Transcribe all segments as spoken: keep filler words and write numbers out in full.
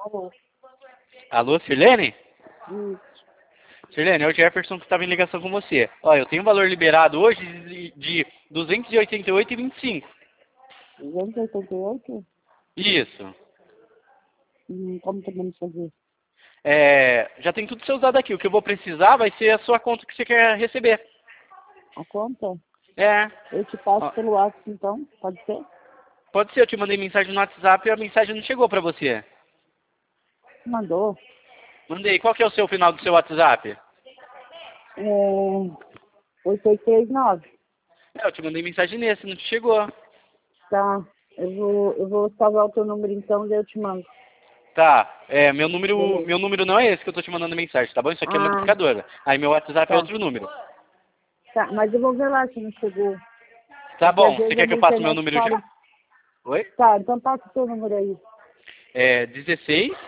Alô? Alô, Sirlene? Isso. Sirlene, é o Jefferson que estava em ligação com você. Ó, eu tenho um valor liberado hoje de, de duzentos e oitenta e oito reais e vinte e cinco centavos. duzentos e oitenta e oito? Isso. Hum, como podemos fazer? É, já tem tudo seu usado aqui. O que eu vou precisar vai ser a sua conta que você quer receber. A conta? É. Eu te passo Ó, pelo WhatsApp, então? Pode ser? pode ser, eu te mandei mensagem no WhatsApp e a mensagem não chegou pra você. Mandou. Mandei. Qual que é o seu final do seu WhatsApp? É... oito oito três nove. É, eu te mandei mensagem nesse, não te chegou. Tá. Eu vou, eu vou salvar o teu número, então, daí eu te mando. Tá, é, meu número, Beleza. meu número não é esse que eu tô te mandando mensagem, tá bom? Isso aqui é Ah, modificadora. Aí meu WhatsApp é tá. outro número. Tá, mas eu vou ver lá se não chegou. Tá Porque às bom, você vezes a quer que eu minha passe meu internet número fala. já? Oi? Tá, então passa o teu número aí. É dezesseis,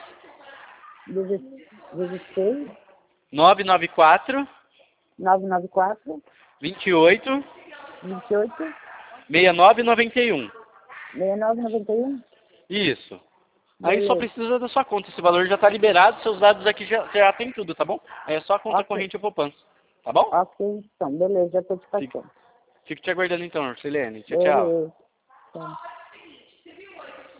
dezesseis, nove nove quatro, nove nove quatro, vinte e oito, vinte e oito, sessenta e nove noventa e um. sessenta e nove noventa e um. Isso. Aí só Beleza. precisa da sua conta. Esse valor já tá liberado, seus dados aqui já, já tem tudo, tá bom? Aí é só a conta Ok. corrente ou poupança. Tá bom? Ok, então. Beleza, já tô te Fico, passando. fico te aguardando então, Silene. Tchau, tchau. Beleza. Tá.